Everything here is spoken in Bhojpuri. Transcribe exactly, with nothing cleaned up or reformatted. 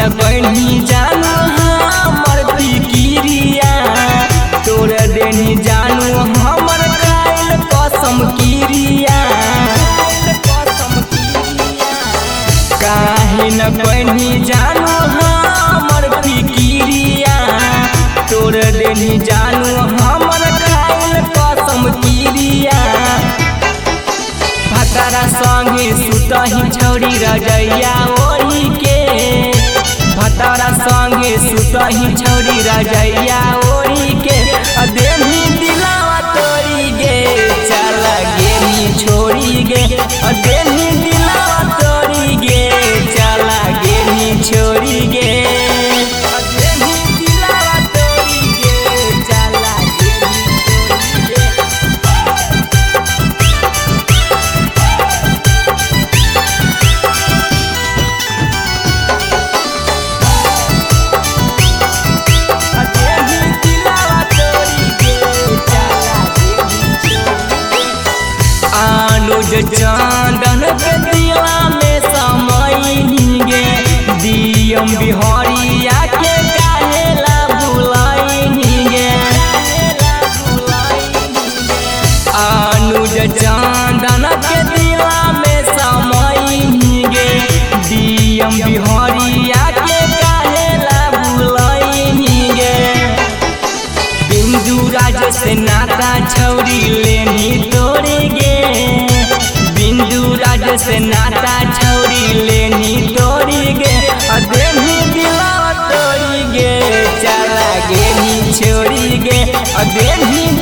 न बनी जानू हमर फिकिरिया तोड़ देनी जानू हमर कायल कसम किरिया काहे न बनी जानू हमर फिकिरिया तोड़ देनी जानू हमर कायल कसम किरिया भतारा संगे सुतही छौरी रजैया ओढ़ी के भतारा संगे सुतही छौरी रजैया ओढ़ी के देनी दिलावा तोड़ी गे चल गेनी छोड़ी गे देनी दिलावा तोड़ी गे चल गेनी छोड़ी गे देनी दिलावा तोड़ी गे चल गेनी छोड़ी गे चांदन के दिया में समयनी गे दियम बिहारिया के काहेला बुलाइनी गे अनुज चांदन के दिया में समयनी गे दियम बिहारिया के काहेला बुलाइनी गे बिंदु राज से नाता छौरी लेनी तोड़े गे बिंदु राज से नाता छौरी लेनी तोड़ी गे देनी दिलावा तोड़ी गे चला गेनी छोड़ी गे देनी